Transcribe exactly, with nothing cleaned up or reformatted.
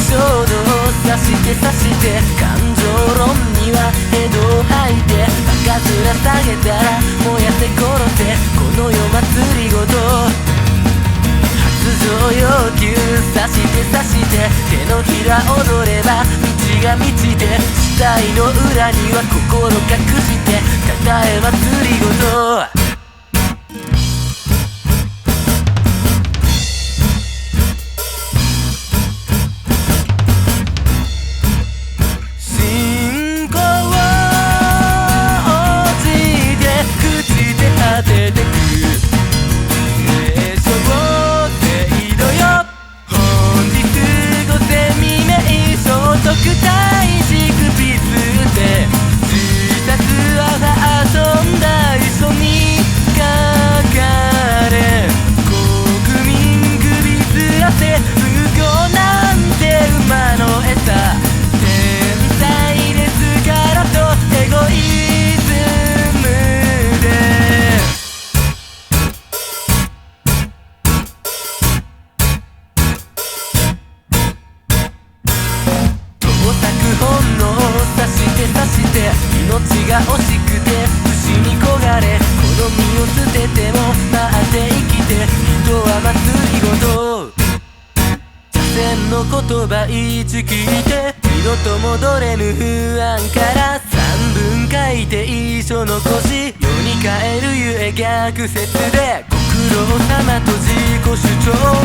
衝動さしてさして感情論にはヘドを吐いて赤面下げたら燃やせ殺せこの世祭りごと発情要求さしてさして手のひら踊れば道が満ちて死体の裏には心隠してたたえ祭りごと命が惜しくて牛に焦がれこの身を捨てても待って生きて人は祭りごと茶筅の言葉言いちきって二度と戻れぬ不安から三分書いて遺書残し世に帰るゆえ逆説でご苦労様と自己主張